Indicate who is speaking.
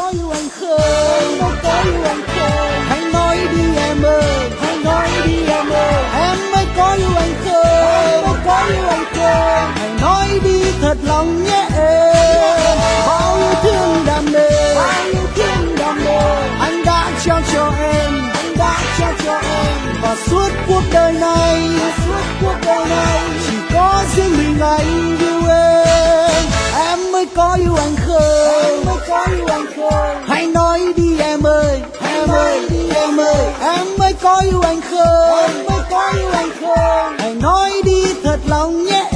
Speaker 1: có yêu anh không, em mới có yêu anh không. Hãy nói đi em ơi, hãy nói đi em ơi, em mới có yêu anh không, em mới có yêu anh không. Hãy nói đi thật lòng nhé em, bao yêu thương đam mê, bao yêu thương đam mê anh đã trao cho em, anh đã trao cho em. Và suốt cuộc đời này, suốt cuộc đời này chỉ có riêng mình anh yêu em mới có yêu anh không, em mới có yêu anh không. Hãy nói đi em ơi, em ơi, em ơi, em mới có yêu anh không, em mới có yêu anh không. Hãy nói đi thật lòng nhé